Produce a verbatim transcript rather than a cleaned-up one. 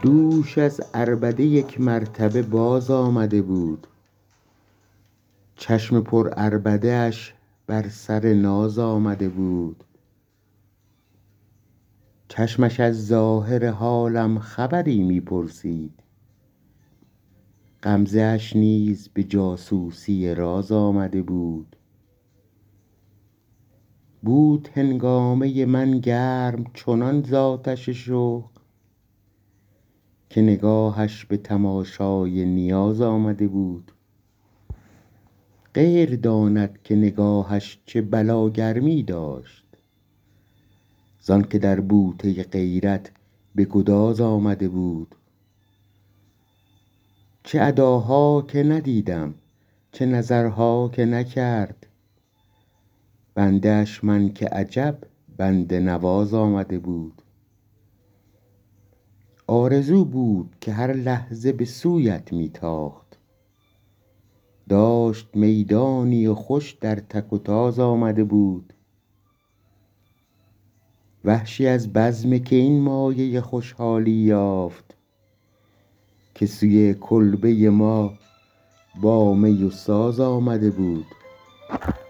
دوش از عربده یک مرتبه باز آمده بود، چشم پر عربده اش بر سر ناز آمده بود. چشمش از ظاهر حالم خبری می پرسید، غمزه اش نیز به جاسوسی راز آمده بود. بود هنگامه من گرم چنان ز آتش شوق، که نگاهش به تماشای نیاز آمده بود. غیر داند که نگاهش چه بلاگرمی داشت، زان که در بوته غیرت به گداز آمده بود. چه اداها که ندیدم، چه نظرها که نکرد، بنده اش من که عجب بنده نواز آمده بود. آرزو بود که هر لحظه به سویت می تاخت، داشت میدانی و خوش در تک و تاز آمده بود. وحشی از بزم که این مایه خوشحالی یافت، که سوی کلبه ما با می و ساز آمده بود.